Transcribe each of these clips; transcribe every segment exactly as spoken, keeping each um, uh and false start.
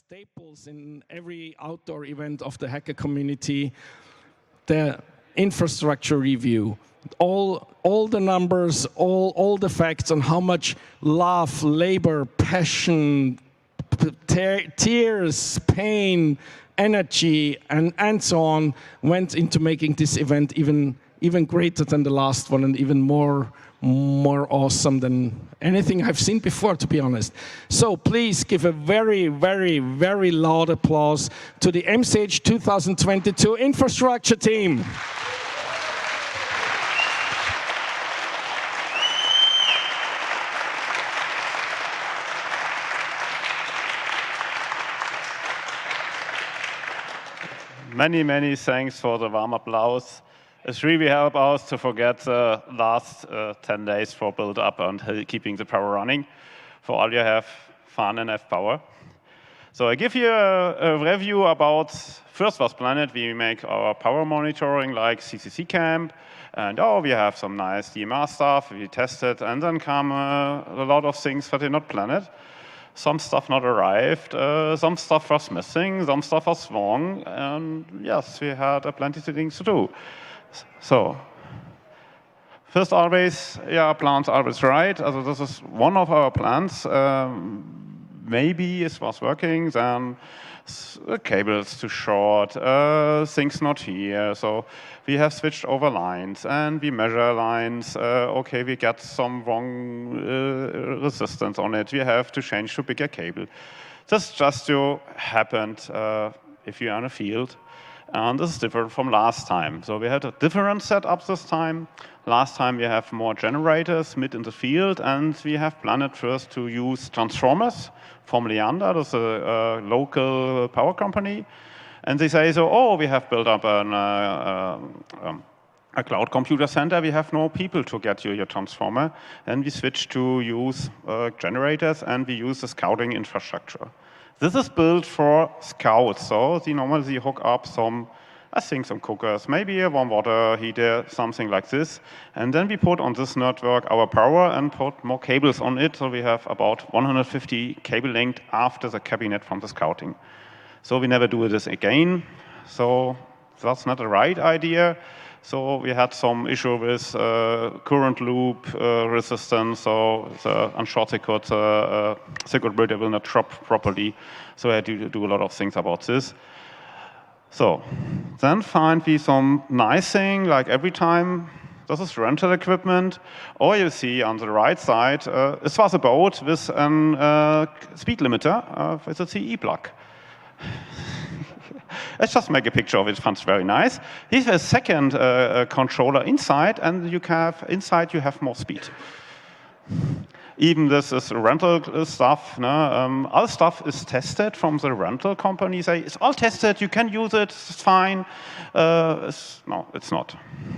staples in every outdoor event of the hacker community, the infrastructure review. All, all the numbers, all, all the facts on how much love, labor, passion, te tears, pain, energy, and, and so on went into making this event even, even greater than the last one and even more, more awesome than anything I've seen before, to be honest. So please give a very, very, very loud applause to the M C H two thousand twenty-two infrastructure team. Many, many thanks for the warm applause. It's really helped us to forget the last uh, ten days for build up and keeping the power running. For all you have fun and have power. So I give you a, a review about first was Planet. We make our power monitoring like C C C Camp. And oh, we have some nice D M R stuff. We test it. And then come uh, a lot of things that are not Planet. Some stuff not arrived, uh, some stuff was missing, some stuff was wrong, and yes, we had uh, plenty of things to do. So, first always, yeah, plans always right. Also, this is one of our plans. Um, maybe it was working, then the cable is too short, uh, things not here. So we have switched over lines and we measure lines. Uh, okay, we get some wrong uh, resistance on it. We have to change to bigger cable. This just to happened uh, if you're on a field. And this is different from last time. So we had a different setup this time. Last time we have more generators mid in the field, and we have planned first to use transformers from Leander. That's a, a local power company. And they say, so, oh, we have built up an, uh, um, a cloud computer center. We have no people to get you your transformer. And we switch to use uh, generators, and we use the scouting infrastructure. This is built for scouts, so they normally hook up some, I think some cookers, maybe a warm water heater, something like this. And then we put on this network our power and put more cables on it, so we have about one hundred fifty cable linked after the cabinet from the scouting. So we never do this again, so that's not the right idea. So we had some issue with uh, current loop uh, resistance, so the on short circuit, uh, uh, circuit breaker will not drop properly. So I had to do a lot of things about this. So then find we some nice thing, like every time, this is rental equipment. Or you see on the right side, uh, this was a boat with a uh, speed limiter uh, with a C E plug. Let's just make a picture of it. It's very nice. Here's a second uh, controller inside, and you have inside you have more speed. Even this is rental stuff. No? Um, all stuff is tested from the rental company. Say it's all tested. You can use it. It's fine. Uh, it's, no, it's not.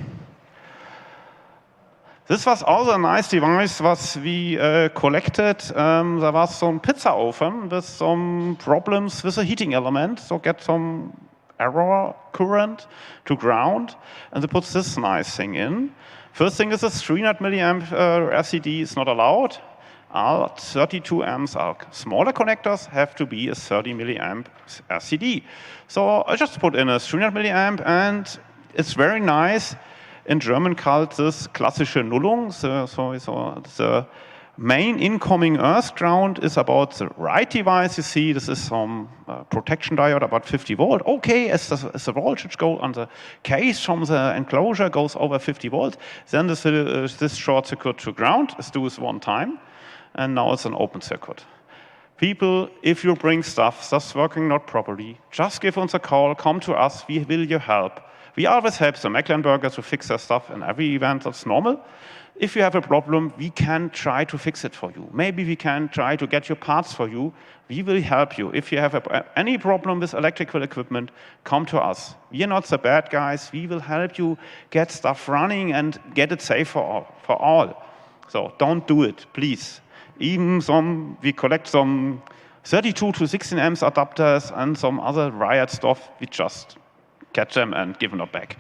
This was also a nice device what we uh, collected. Um, there was some pizza oven with some problems with the heating element, so get some error current to ground, and they put this nice thing in. First thing is a three hundred milliamp uh, R C D is not allowed. All thirty-two amps are smaller connectors have to be a thirty milliamp R C D. So I just put in a three hundred milliamp, and it's very nice. In German called this klassische Nullung. So, so, so the main incoming earth ground is about the right device. You see, this is some uh, protection diode about fifty volt. Okay, as the, as the voltage goes on the case from the enclosure goes over fifty volts, then this, uh, this short circuit to ground is do this one time, and now it's an open circuit. People, if you bring stuff that's working not properly, just give us a call, come to us, we will you help. We always help the Mecklenburger to fix their stuff in every event, that's normal. If you have a problem, we can try to fix it for you. Maybe we can try to get your parts for you. We will help you. If you have a, any problem with electrical equipment, come to us. We are not the bad guys. We will help you get stuff running and get it safe for all. For all. So don't do it, please. Even some, we collect some thirty-two to sixteen amps adapters and some other riot stuff. We just catch them and give them back.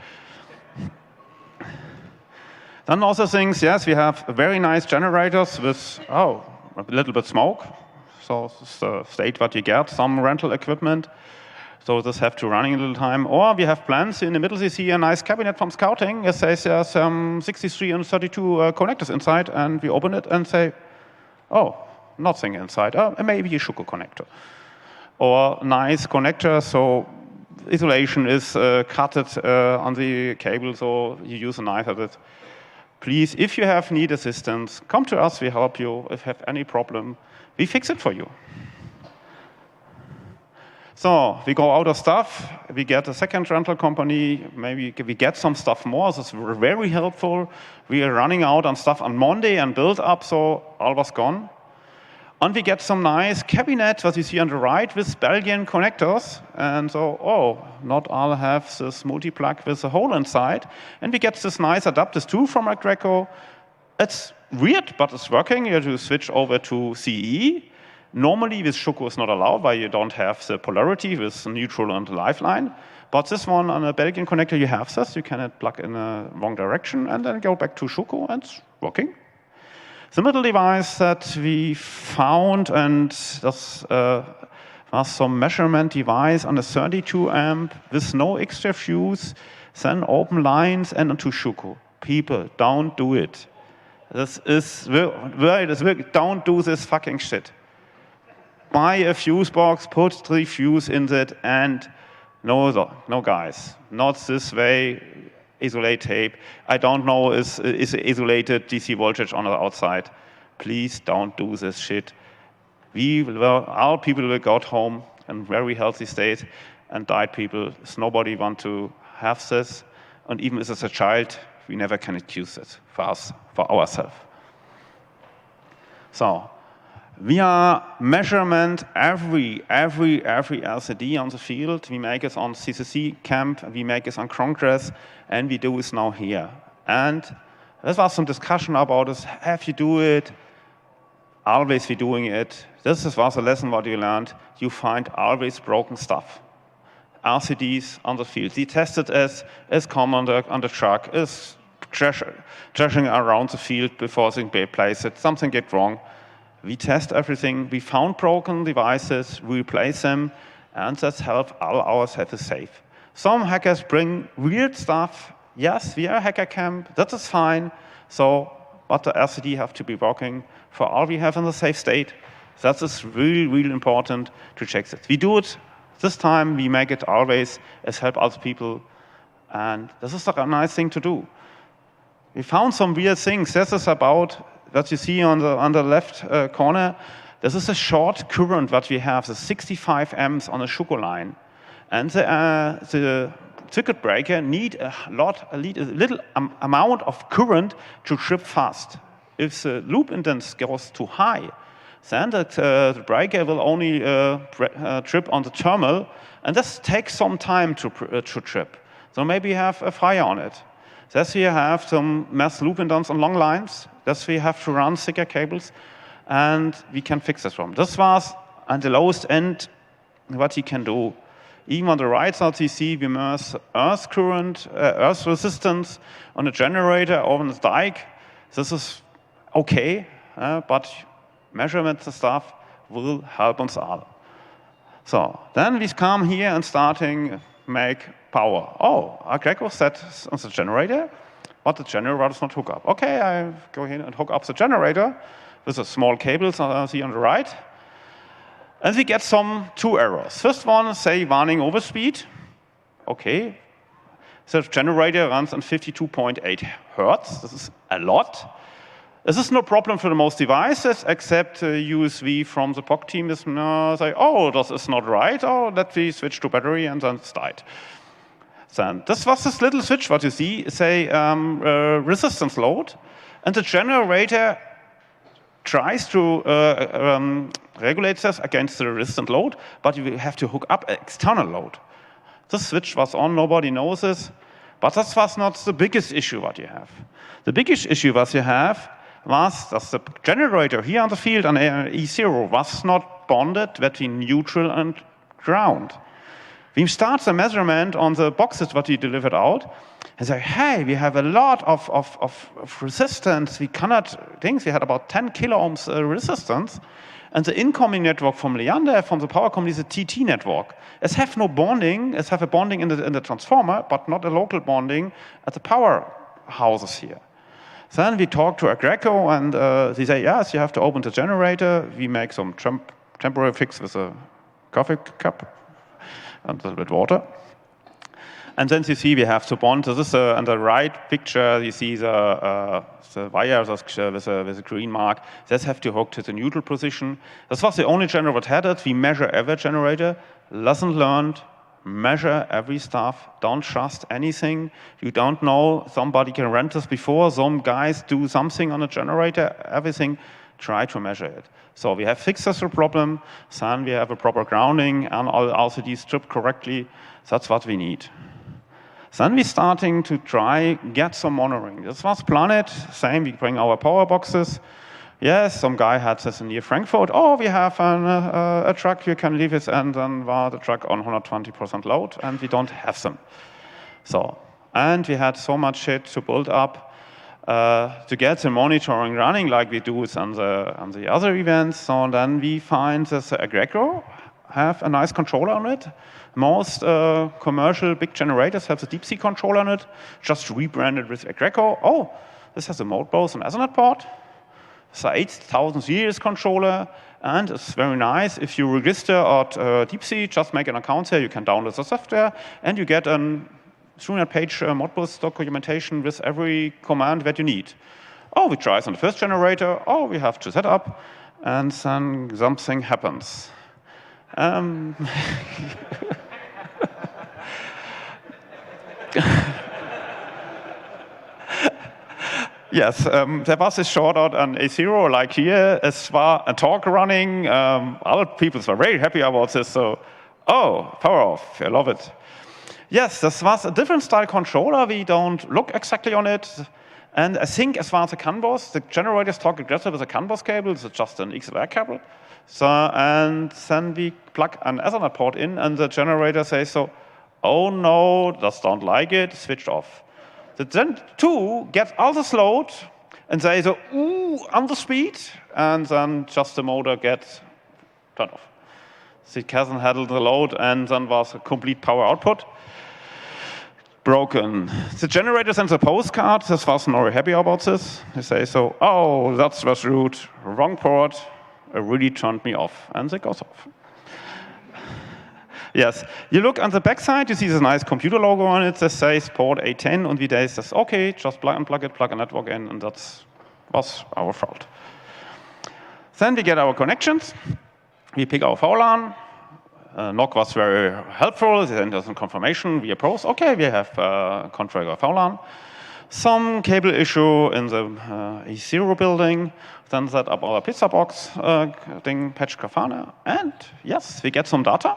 Then also things, yes, we have very nice generators with, oh, a little bit smoke. so this is the state what you get, some rental equipment. So this have to running a little time. Or we have plans in the middle, you see a nice cabinet from scouting. It says there's um, sixty-three and thirty-two uh, connectors inside, and we open it and say, oh, nothing inside. Oh, maybe a Schuko connector. Or nice connector, so isolation is uh, cutted uh, on the cable, so you use a knife at it. Please, if you have need assistance, come to us, we help you. If you have any problem, we fix it for you. So we go out of stuff, we get a second rental company, maybe we get some stuff more, this is very helpful. We are running out on stuff on Monday and build up, so all was gone. And we get some nice cabinets, what you see on the right, with Belgian connectors. And so, oh, not all have this multi-plug with a hole inside. And we get this nice adapters too from Agreco. It's weird, but it's working. You have to switch over to C E. Normally, with Schuko is not allowed, while you don't have the polarity with neutral and lifeline. But this one on a Belgian connector, you have this. You can plug in a wrong direction and then go back to Schuko, and it's working. The middle device that we found, and this uh, was some measurement device on a thirty-two amp with no extra fuse, then open lines and onto Schuko. People, don't do it. This is very, this very, don't do this fucking shit. Buy a fuse box, put three fuse in it, and no, no guys, not this way. Isolate tape. I don't know is is isolated D C voltage on the outside. Please don't do this shit. We will, our people will go home in very healthy state, and died people. Nobody want to have this, and even as a child, we never can use it for us, for ourselves. So. We are measurement every, every, every L C D on the field. We make it on C C C camp, we make it on Congress, and we do it now here. And there was some discussion about this. Have you do it? Always we doing it. This was a lesson what you learned. You find always broken stuff. L C Ds on the field. They tested as as come on the on the truck, is trashing around the field before they place it. Something get wrong. We test everything, we found broken devices, we replace them, and that's help all our set is safe. Some hackers bring weird stuff. Yes, we are a hacker camp, that is fine. So, but the L C D have to be working for all we have in the safe state. That is really, really important to check that. We do it this time, we make it always as help other people, and this is a nice thing to do. We found some weird things. This is about what you see on the, on the left uh, corner. This is a short current what we have, the sixty-five amps on a Schuko line. And the, uh, the circuit breaker need a lot, a little um, amount of current to trip fast. If the loop impedance goes too high, then the, uh, the breaker will only uh, uh, trip on the terminal, and this takes some time to, uh, to trip. So maybe you have a fire on it. Thus we have some mass loop impedance on long lines. Thus we have to run thicker cables, and we can fix this problem. This was at the lowest end what you can do. Even on the right side, you see we measure earth current, uh, earth resistance on a generator or on a dike. This is okay, uh, but measurements and stuff will help us all. So then we come here and starting make power. Oh, Agreco set on the generator, but the generator does not hook up. Okay, I go in and hook up the generator with a small cable, so I see on the right. And we get some two errors. First one, say warning overspeed. Okay, the generator runs on fifty-two point eight hertz. This is a lot. This is no problem for the most devices, except uh, U S V from the P O C team is uh, say, oh, this is not right. Oh, let me switch to battery, and then it's died. Then this was this little switch, what you see, say um, uh, resistance load, and the generator tries to uh, um, regulate this against the resistant load, but you have to hook up an external load. This switch was on, nobody knows this, but that was not the biggest issue what you have. The biggest issue what you have was that the generator here on the field on E zero was not bonded between neutral and ground. We start the measurement on the boxes what we delivered out, and say, hey, we have a lot of, of, of, of resistance. We cannot, things, we had about ten kilo ohms uh, resistance. And the incoming network from Liander, from the power company, is a T T network. It have no bonding, it have a bonding in the, in the transformer, but not a local bonding at the power houses here. Then we talk to Aggreko, and uh, they say, yes, you have to open the generator. We make some temp temporary fix with a coffee cup and a little bit water. And then you see we have to bond. So this is uh, on the right picture, you see the, uh, the wires with a, with a green mark. That have to hook to the neutral position. This was the only generator that had it. We measure every generator. Lesson learned, measure every stuff. Don't trust anything. You don't know. Somebody can rent this before. Some guys do something on a generator. Everything, try to measure it. So we have fixed this problem. Then we have a proper grounding and all L C Ds stripped correctly. That's what we need. Then we're starting to try get some monitoring. This was Planet, same, we bring our power boxes. Yes, some guy had this near Frankfurt. Oh, we have an, uh, a truck, you can leave it, and then was the truck on one hundred twenty percent load, and we don't have them. So, and we had so much shit to build up uh, to get the monitoring running like we do on the, on the other events. So then we find this Aggreko have a nice controller on it. Most uh, commercial big generators have the deep sea controller on it, just rebranded with Aggreko. Oh, this has a Modbus and Ethernet port. It's an eight thousand series controller, and it's very nice. If you register at uh, deep sea, just make an account here, you can download the software, and you get a three hundred page uh, Modbus documentation with every command that you need. Oh, we try it on the first generator. Oh, we have to set up, and then something happens. Um, yes, um, there was a shortout on A zero, like here. Es war a talk running. Um, other people were very happy about this. So, oh, power off. I love it. Yes, this was a different style controller. We don't look exactly on it. And I think as far as the CAN bus, the generators talk aggressive with a CAN bus cable. It's just an X L R cable. So, and then we plug an Ethernet port in, and the generator says so, oh no, just don't like it, switched off. The Gen two gets all this load, and say so, ooh, on the speed, and then just the motor gets turned off. So it hasn't handled the load, and then was a complete power output. Broken. The generator sends a postcard. This wasn't very happy about this. They say so, oh, that was rude, wrong port. It really turned me off, and it goes off. Yes, you look on the back side, you see this nice computer logo on it that says port A ten, and V D A says, okay, just plug unplug it, plug a network in, and that was our fault. Then we get our connections. We pick our V LAN. Uh, N O C was very helpful. They sent us some confirmation via post. Okay, we have uh, configure V LAN. Some cable issue in the uh, E zero building. Then set up our pizza box uh, thing, patch Grafana. And yes, we get some data.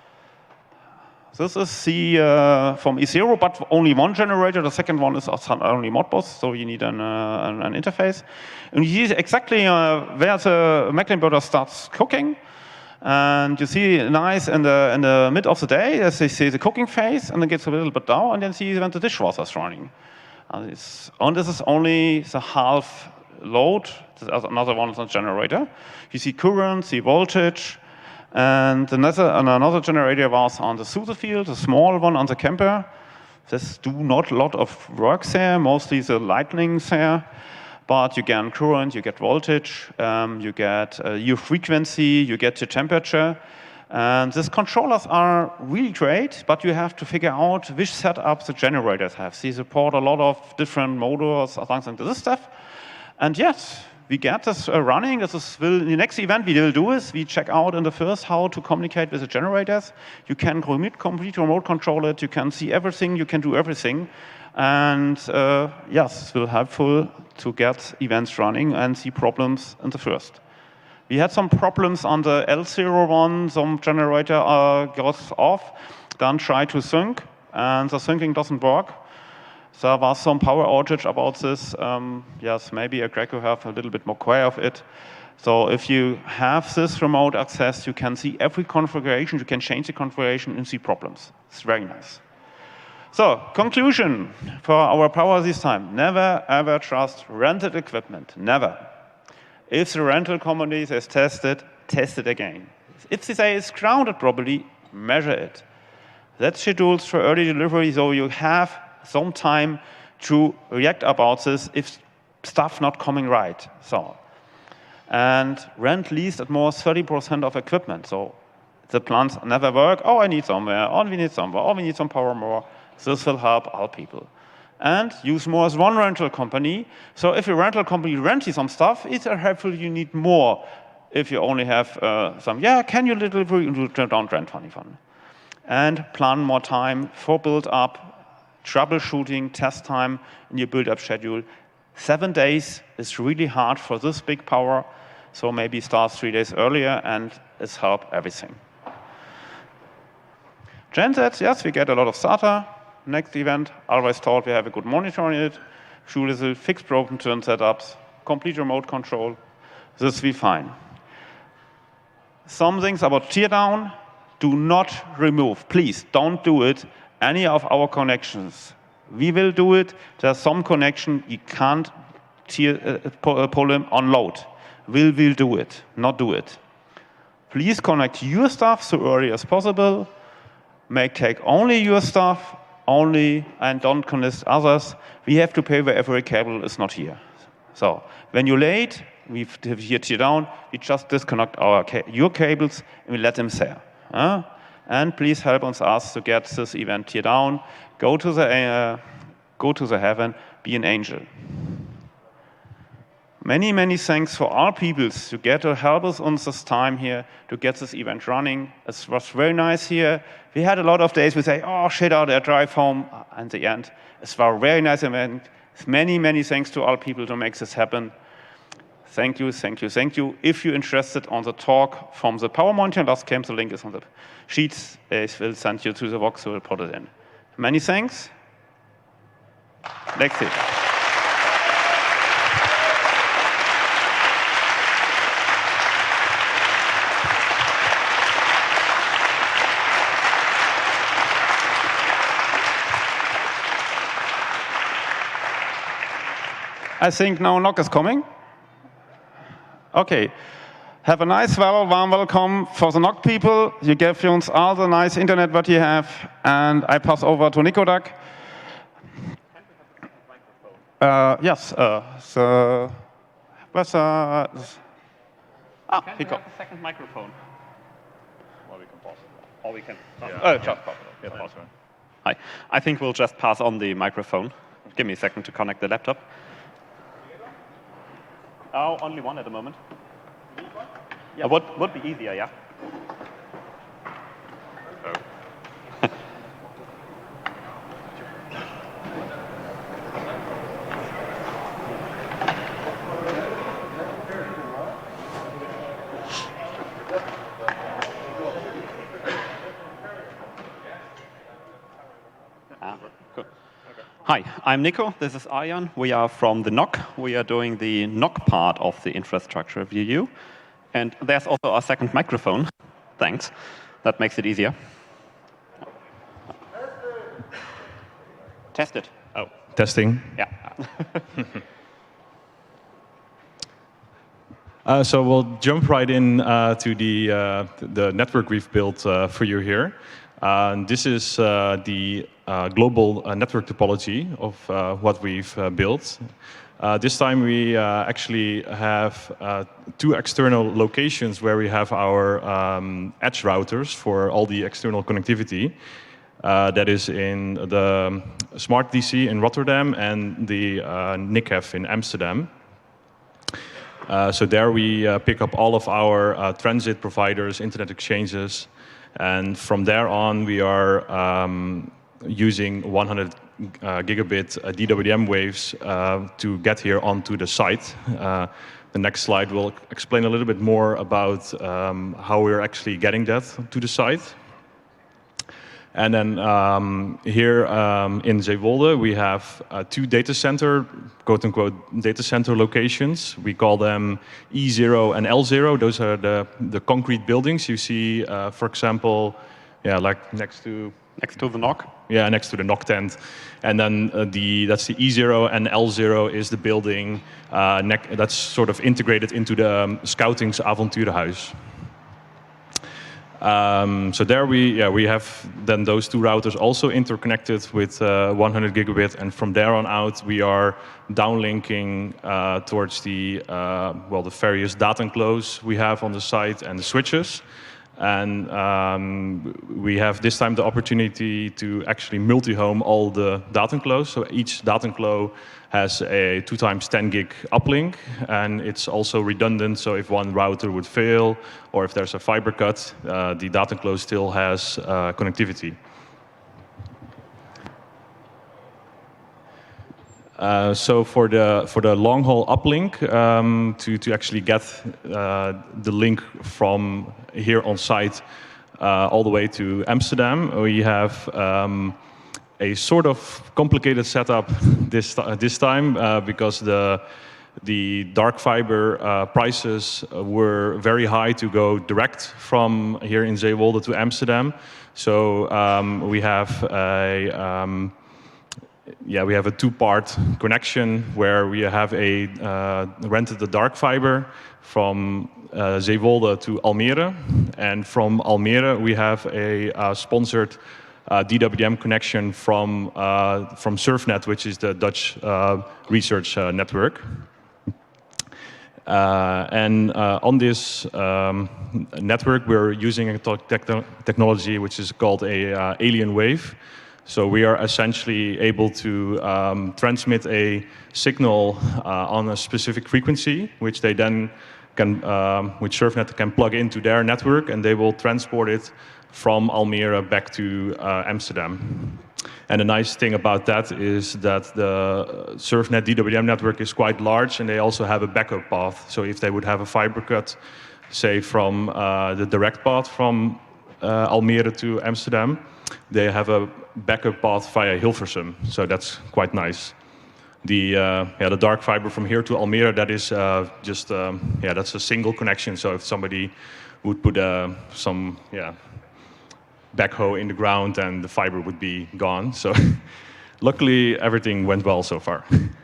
This is the uh, from E zero, but only one generator. The second one is only Modbus, so you need an, uh, an, an interface. And you see exactly uh, where the Mecklenburger starts cooking. And you see nice in the in the mid of the day, as they see the cooking phase, and then gets a little bit down, and then see when the dishwasher is running. And, and this is only the half load. This is another one is a generator. You see current, see voltage, and another and another generator was on the Suse field, a small one on the camper. There's do not a lot of work there, mostly the lightnings there. But you get current, you get voltage, um, you get uh, your frequency, you get your temperature. And these controllers are really great, but you have to figure out which setup the generators have. They support a lot of different motors, things like this stuff. And yes, we get this uh, running. This is will, in the next event we will do is we check out in the first how to communicate with the generators. You can remote, complete remote control it. You can see everything. You can do everything. And uh, yes, it will be helpful to get events running and see problems in the first. We had some problems on the L zero one. Some generator uh, goes off, then try to sync, and the syncing doesn't work. There was some power outage about this. Um, yes, maybe Aggreko have a little bit more care of it. So if you have this remote access, you can see every configuration. You can change the configuration and see problems. It's very nice. So, conclusion for our power this time. Never ever trust rented equipment. Never. If the rental company has tested, test it again. If they say it's grounded properly, measure it. That's scheduled for early delivery, so you have some time to react about this if stuff not coming right. So, and rent leased at most thirty percent of equipment. So the plants never work. Oh, I need somewhere. Oh, we need somewhere. Oh, we need some power more. This will help our people. And use more as one rental company. So if your rental company rents you some stuff, it's helpful you need more. If you only have uh, some, yeah, can you deliver, you don't rent funny fun. And plan more time for build up, troubleshooting, test time in your build up schedule. Seven days is really hard for this big power. So maybe start three days earlier and it's help everything. Gensets, yes, we get a lot of SATA. Next event, always thought we have a good monitor on it. Shoot fix broken turn setups, complete remote control. This we fine. Some things about teardown, do not remove. Please don't do it. Any of our connections. We will do it. There's some connection you can't tear, uh, pull them on load. We'll, we'll do it, not do it. Please connect your stuff so early as possible. Make take only your stuff, only, and don't connect others. We have to pay wherever a cable is not here. So when you're late, we have here tear down, we just disconnect our ca your cables and we let them there. Uh? And please help us, us to get this event tear down. Go to the uh, go to the heaven, be an angel. Many, many thanks for all peoples to get to help us on this time here to get this event running. It was very nice here. We had a lot of days we say, oh shit out there, drive home. And the end, it was a very nice event. Many, many thanks to all people to make this happen. Thank you, thank you, thank you. If you're interested on the talk from the Power Monitor, last came, the link is on the sheets. I will send you to the box, so we'll put it in. Many thanks. Next it. I think now N O C is coming. Okay. Have a nice, well, warm welcome for the N O C people. You gave us all the nice internet what you have. And I pass over to Nico Duck. Uh, yes. Uh, so, where's, uh, ah, Can he we got have a second microphone? Or we can pause it. Or we can. Yeah. Oh, Yeah. just pause it. Yeah, that's right. Hi. I think we'll just pass on the microphone. Give me a second to connect the laptop. Oh, only one at the moment. Yeah, would, would be easier, yeah? Oh. Ah, cool. Hi, I'm Nico. This is Arjan. We are from the N O C. We are doing the N O C part of the infrastructure review. And there's also our second microphone. Thanks. That makes it easier. Test it. Oh, Testing. yeah. Uh, so we'll jump right in uh, to the, uh, the network we've built uh, for you here. Uh, and this is uh, the uh, global uh, network topology of uh, what we've uh, built. Uh, this time we uh, actually have uh, two external locations where we have our um, edge routers for all the external connectivity. Uh, that is in the Smart D C in Rotterdam and the uh, N I C F in Amsterdam. Uh, so there we uh, pick up all of our uh, transit providers, internet exchanges, and from there on we are um, using one hundred uh, gigabit uh, D W D M waves uh, to get here onto the site. Uh, the next slide will explain a little bit more about um, how we're actually getting that to the site. And then um, here um, in Zeewolde, we have uh, two data center, quote-unquote, data center locations. We call them E zero and L zero. Those are the, the concrete buildings you see, uh, for example, yeah, like next to Next to the N O C? Yeah, next to the N O C tent. And then uh, the that's the E zero, and L zero is the building uh, nec- that's sort of integrated into the um, Scouting's Avonturenhuis. Um, so there we yeah we have then those two routers also interconnected with uh, one hundred gigabit, and from there on out we are downlinking uh, towards the uh, well the various data encloses we have on the site and the switches. And um, we have this time the opportunity to actually multi-home all the data encloses. So each data enclose has a two times ten gig uplink, and it's also redundant. So if one router would fail, or if there's a fiber cut, uh, the data enclose still has uh, connectivity. Uh, so for the for the long haul uplink, um, to to actually get uh, the link from here on site uh, all the way to Amsterdam, we have um, a sort of complicated setup this uh, this time uh, because the the dark fiber uh, prices were very high to go direct from here in Zeewolde to Amsterdam. So um, we have a um, Yeah, we have a two-part connection where we have a uh, rented the dark fiber from uh, Zeewolde to Almere, and from Almere we have a uh, sponsored uh, D W M connection from uh, from Surfnet, which is the Dutch uh, research uh, network. Uh, and uh, on this um, network, we're using a te- technology which is called a uh, alien wave. So we are essentially able to um, transmit a signal uh, on a specific frequency, which they then can, um, which Surfnet can plug into their network, and they will transport it from Almere back to uh, Amsterdam. And the nice thing about that is that the Surfnet D W M network is quite large, and they also have a backup path. So if they would have a fiber cut, say from uh, the direct path from uh, Almere to Amsterdam, they have a backup path via Hilversum, so that's quite nice. The uh, yeah, the dark fiber from here to Almere, that is uh, just um, yeah, that's a single connection. So if somebody would put uh, some yeah backhoe in the ground, and the fiber would be gone. So luckily, everything went well so far.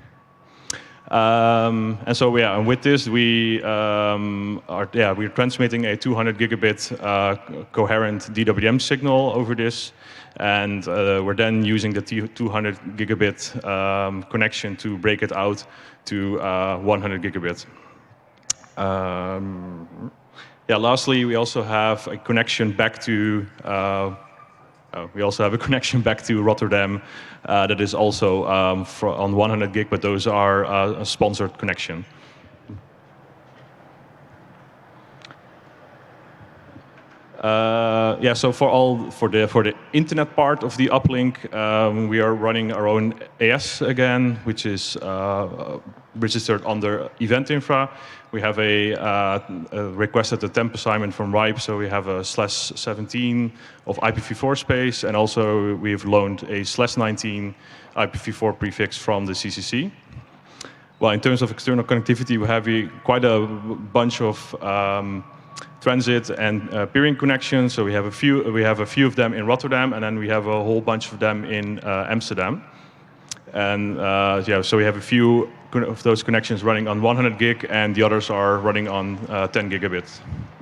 Um, and so yeah, and with this we um, are yeah we're transmitting a two hundred gigabit uh, coherent D W M signal over this, and uh, we're then using the two hundred gigabit um, connection to break it out to uh, one hundred gigabit. Um, yeah. Lastly, we also have a connection back to. Uh, Uh, we also have a connection back to Rotterdam uh, that is also um, for, on one hundred gig, but those are uh, a sponsored connection. Uh, yeah, so for all for the for the internet part of the uplink, um, we are running our own A S again, which is uh, registered under Event Infra. We have a, uh, a requested a temp assignment from RIPE, so we have a slash seventeen of I P v four space, and also we've loaned a slash nineteen I P v four prefix from the C C C. Well, in terms of external connectivity, we have a, quite a bunch of um, transit and uh, peering connections. So we have a few. We have a few of them in Rotterdam, and then we have a whole bunch of them in uh, Amsterdam. And uh, yeah, so we have a few of those connections running on one hundred gig, and the others are running on uh, ten gigabits.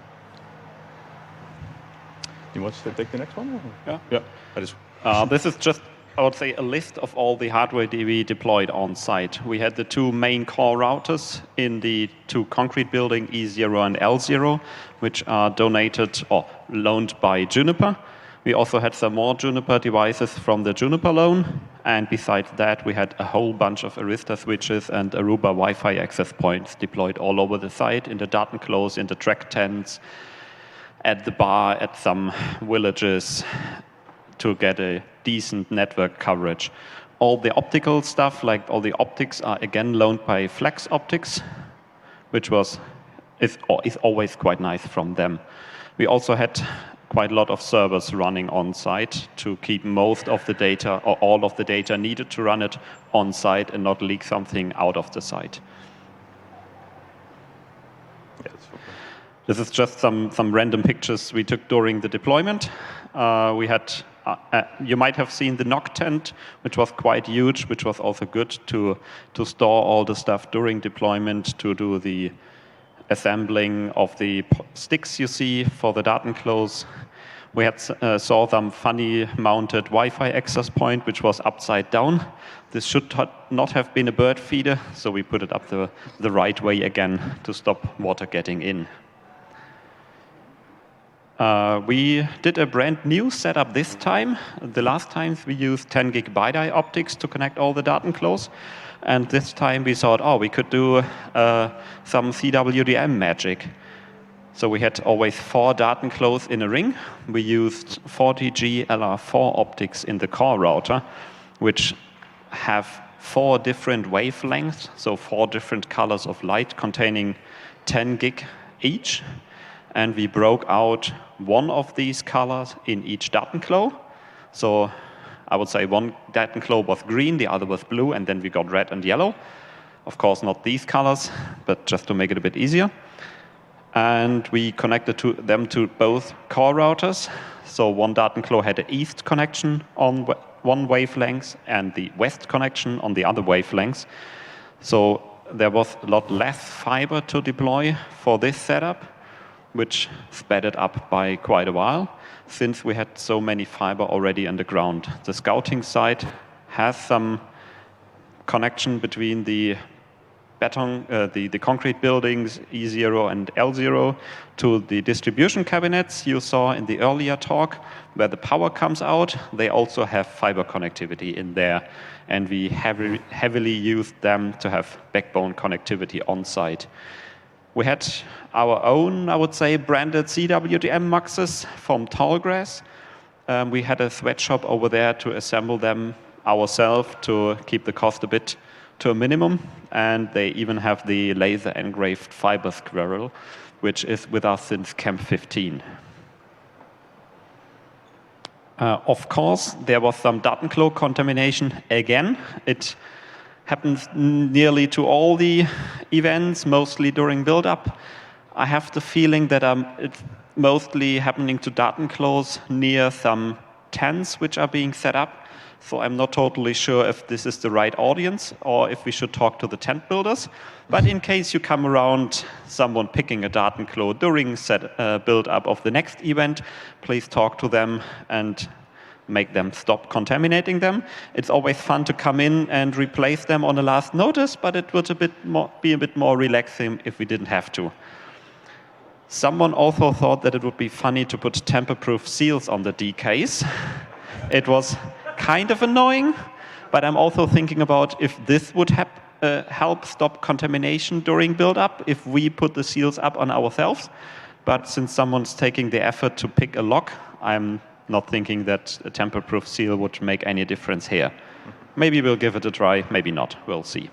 You want to take the next one? Yeah. Yeah. That is. Uh, this is just, I would say, a list of all the hardware that we deployed on site. We had the two main core routers in the two concrete building, E zero and L zero, which are donated or loaned by Juniper. We also had some more Juniper devices from the Juniper loan. And besides that, we had a whole bunch of Arista switches and Aruba Wi-Fi access points deployed all over the site, in the data enclose, in the track tents, at the bar, at some villages, to get a decent network coverage. All the optical stuff, like all the optics, are again loaned by Flex Optics, which was is, is always quite nice from them. We also had quite a lot of servers running on site to keep most of the data, or all of the data needed to run it on site and not leak something out of the site. Yeah, that's okay. This is just some, some random pictures we took during the deployment. Uh, we had uh, uh, you might have seen the N O C tent, which was quite huge, which was also good to, to store all the stuff during deployment, to do the assembling of the sticks you see for the Datenklos. We had uh, saw some funny mounted Wi-Fi access point, which was upside down. This should not have been a bird feeder, so we put it up the, the right way again to stop water getting in. Uh, we did a brand new setup this time. The last times we used ten gig BiDi optics to connect all the Datenklos. And this time we thought, oh, we could do uh, some C W D M magic. So we had always four Datenklos in a ring. We used forty G L R four optics in the core router, which have four different wavelengths, so four different colors of light containing ten gig each. And we broke out one of these colors in each Datenklo. So I would say one Datenklo was green, the other was blue, and then we got red and yellow. Of course, not these colors, but just to make it a bit easier. And we connected to them to both core routers. So one Datenklo had the east connection on one wavelength and the west connection on the other wavelengths. So there was a lot less fiber to deploy for this setup, which sped it up by quite a while, since we had so many fiber already underground. The scouting site has some connection between the beton, uh, the, the concrete buildings, E zero and L zero, to the distribution cabinets you saw in the earlier talk, where the power comes out. They also have fiber connectivity in there, and we heavily, heavily used them to have backbone connectivity on site. We had our own, I would say, branded C W D M muxes from Tallgrass. Um, we had a sweatshop over there to assemble them ourselves to keep the cost a bit to a minimum. And they even have the laser engraved fiber squirrel, which is with us since Camp fifteen. Uh, of course, there was some Datenklo contamination again. It happens nearly to all the events, mostly during build-up. I have the feeling that um, it's mostly happening to Datenklos near some tents which are being set up. So I'm not totally sure if this is the right audience or if we should talk to the tent builders. But in case you come around someone picking a Datenklo during set uh, build-up of the next event, please talk to them and make them stop contaminating them. It's always fun to come in and replace them on the last notice, but it would a bit more, be a bit more relaxing if we didn't have to. Someone also thought that it would be funny to put tamper-proof seals on the D Ks. It was kind of annoying, but I'm also thinking about if this would hap uh, help stop contamination during build-up, if we put the seals up on ourselves. But since someone's taking the effort to pick a lock, I'm not thinking that a tamper-proof seal would make any difference here. Maybe we'll give it a try, maybe not, we'll see.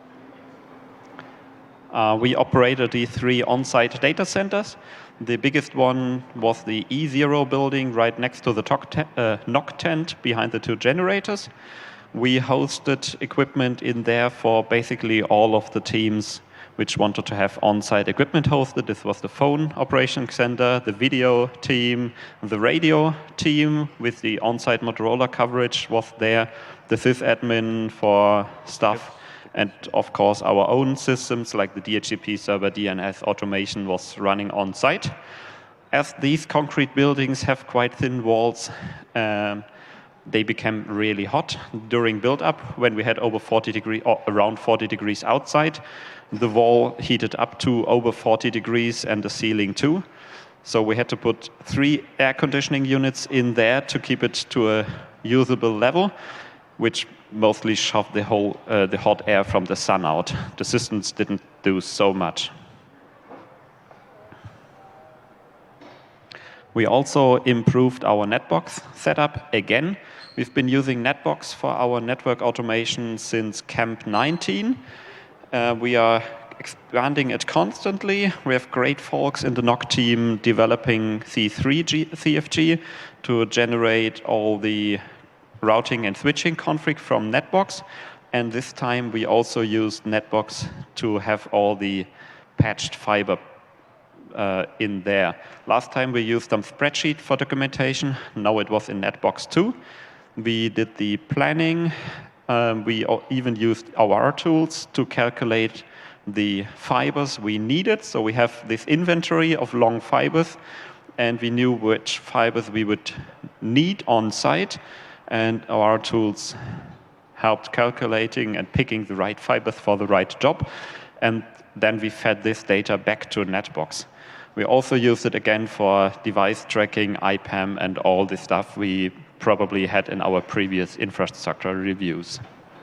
Uh, we operated the three on-site data centers. The biggest one was the E zero building right next to the uh, N O C tent behind the two generators. We hosted equipment in there for basically all of the teams which wanted to have on-site equipment hosted. This was the phone operations center, the video team, the radio team with the on-site Motorola coverage was there, the sysadmin for stuff, and of course our own systems like the D H C P server, D N S automation was running on-site. As these concrete buildings have quite thin walls, um, they became really hot during build-up when we had over forty degrees, or around forty degrees outside. The wall heated up to over forty degrees and the ceiling too. So we had to put three air conditioning units in there to keep it to a usable level, which mostly shoved the whole uh, the hot air from the sun out. The systems didn't do so much. We also improved our Netbox setup again. We've been using Netbox for our network automation since Camp nineteen. Uh, we are expanding it constantly. We have great folks in the N O C team developing C three G, C F G to generate all the routing and switching config from Netbox. And this time we also used Netbox to have all the patched fiber uh, in there. Last time we used some spreadsheet for documentation. Now it was in NetBox too. We did the planning. Um, we even used O R tools to calculate the fibers we needed. So we have this inventory of long fibers, and we knew which fibers we would need on site, and O R tools helped calculating and picking the right fibers for the right job. And then we fed this data back to NetBox. We also used it again for device tracking, I PAM, and all the stuff we probably had in our previous infrastructure reviews.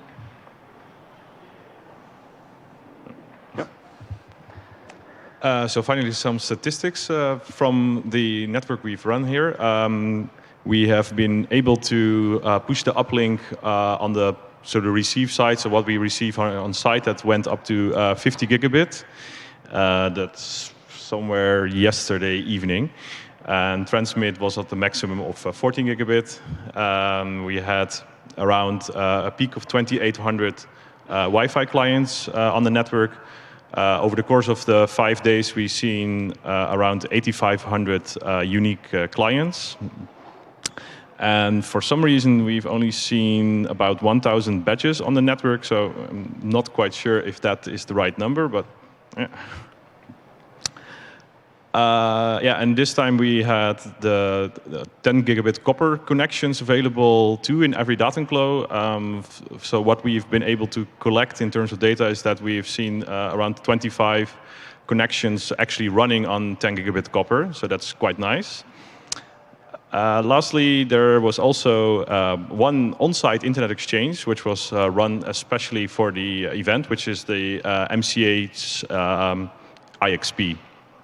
Yep. Uh, so finally, some statistics uh, from the network we've run here. Um, we have been able to uh, push the uplink uh, on the so the receive side. So what we receive on, on site, that went up to uh, fifty gigabit. Uh, that's somewhere yesterday evening. And transmit was at the maximum of uh, fourteen gigabit. Um, we had around uh, a peak of twenty-eight hundred uh, Wi-Fi clients uh, on the network. Uh, over the course of the five days, we've seen uh, around eighty-five hundred uh, unique uh, clients. And for some reason, we've only seen about one thousand badges on the network, so I'm not quite sure if that is the right number, but yeah. Uh, yeah, and this time we had the, the ten gigabit copper connections available too in every Datenklo. Um, so what we've been able to collect in terms of data is that we've seen uh, around twenty-five connections actually running on ten gigabit copper, so that's quite nice. Uh, lastly, there was also uh, one on-site internet exchange, which was uh, run especially for the event, which is the uh, M C H um, I X P.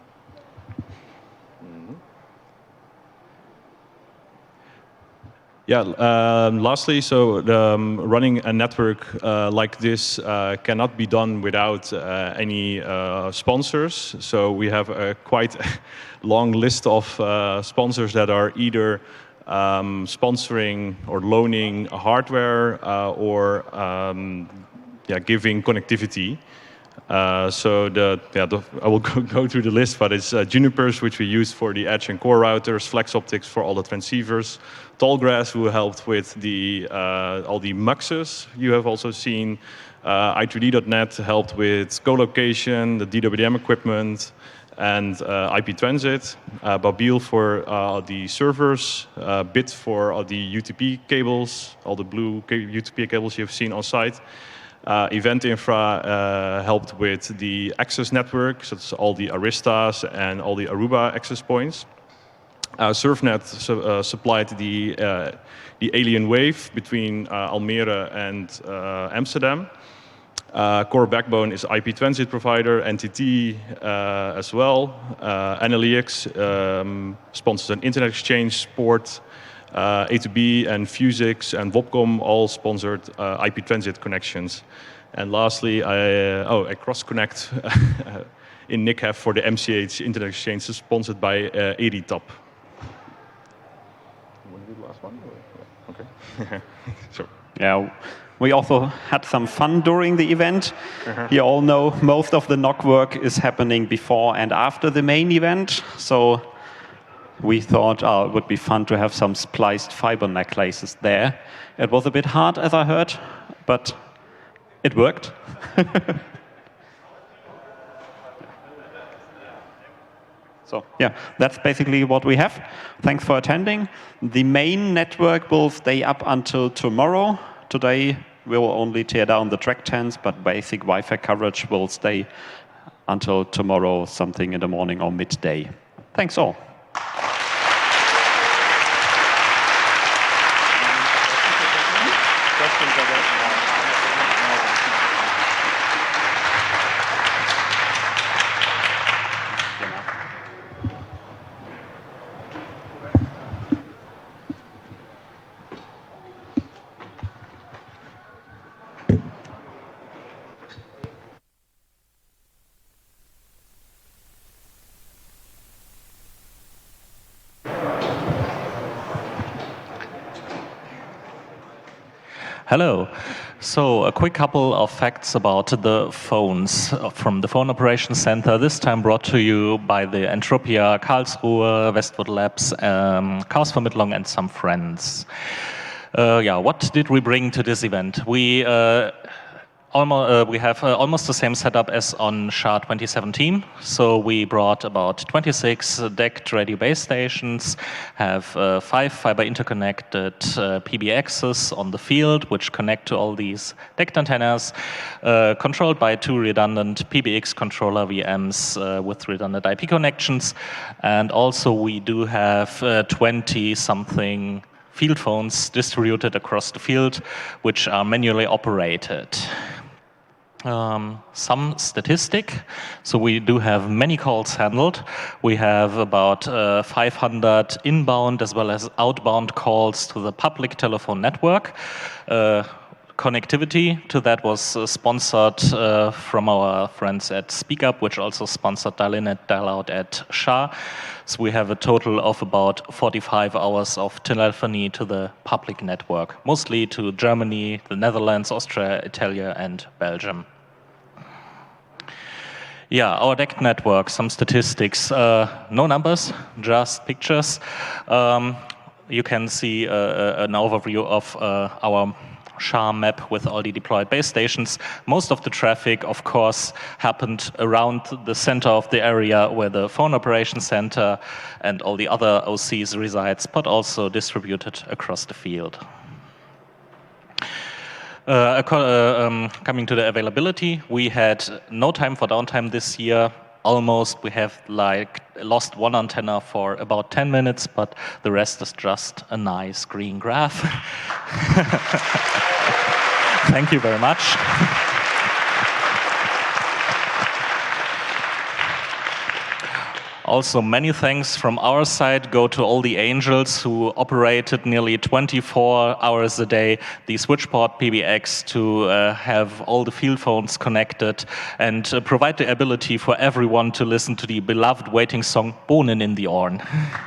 Yeah, um, lastly, so um, running a network uh, like this uh, cannot be done without uh, any uh, sponsors. So we have a quite long list of uh, sponsors that are either um, sponsoring or loaning hardware uh, or um, yeah, giving connectivity. Uh, so the, yeah, the, I will go, go through the list, but it's uh, Junipers, which we use for the edge and core routers, Flex Optics for all the transceivers, Tallgrass, who helped with the uh, all the muxes you have also seen, uh, I three D dot net helped with co-location, the D W D M equipment, and uh, I P Transit, uh, Babil for uh, the servers, uh, Bit for all the U T P cables, all the blue U T P cables you've seen on site. Uh, Event Infra uh, helped with the access network, so it's all the Aristas and all the Aruba access points. Uh, Surfnet su uh, supplied the, uh, the alien wave between uh, Almere and uh, Amsterdam. Uh, Core Backbone is I P Transit provider, N T T uh, as well. Uh, N L E X um, sponsors an internet exchange port. Uh, A two B and Fusix and Wobcom all sponsored uh, I P Transit connections. And lastly, I, uh, oh, a cross connect in N I C H for the M C H Internet Exchange sponsored by uh, Editop. Want to do the last one? Okay. Sure. Yeah. We also had some fun during the event. Uh-huh. You all know most of the N O C work is happening before and after the main event. So we thought oh, it would be fun to have some spliced fiber necklaces there. It was a bit hard, as I heard, but it worked. So yeah, that's basically what we have. Thanks for attending. The main network will stay up until tomorrow. Today, we will only tear down the track tents, but basic Wi-Fi coverage will stay until tomorrow, something in the morning or midday. Thanks all. Hello. So a quick couple of facts about the phones from the Phone Operations Center, this time brought to you by the Entropia, Karlsruhe, Westwood Labs, um, Chaosvermittlung, and some friends. Uh, yeah, what did we bring to this event? We uh, Almost, uh, we have uh, almost the same setup as on S H A twenty seventeen. So we brought about twenty-six decked radio base stations, have uh, five fiber interconnected uh, P B Xs on the field, which connect to all these decked antennas, uh, controlled by two redundant P B X controller V Ms uh, with redundant I P connections. And also we do have uh, twenty something field phones distributed across the field, which are manually operated. Um, some statistic. So we do have many calls handled. We have about uh, five hundred inbound as well as outbound calls to the public telephone network. Uh, connectivity to that was uh, sponsored uh, from our friends at SpeakUp, which also sponsored dial-in and dial-out at S H A. So we have a total of about forty-five hours of telephony to the public network, mostly to Germany, the Netherlands, Austria, Italy, and Belgium. Yeah, our decked network, some statistics, uh, no numbers, just pictures. Um, you can see uh, an overview of uh, our S H A map with all the deployed base stations. Most of the traffic, of course, happened around the center of the area where the phone operation center and all the other O Cs resides, but also distributed across the field. Uh, uh, um, coming to the availability, we had no time for downtime this year. Almost, we have like lost one antenna for about ten minutes, but the rest is just a nice green graph. Thank you very much. Also, many thanks from our side go to all the angels who operated nearly twenty-four hours a day the switchport P B X to uh, have all the field phones connected and uh, provide the ability for everyone to listen to the beloved waiting song Bohnen in die Ohren.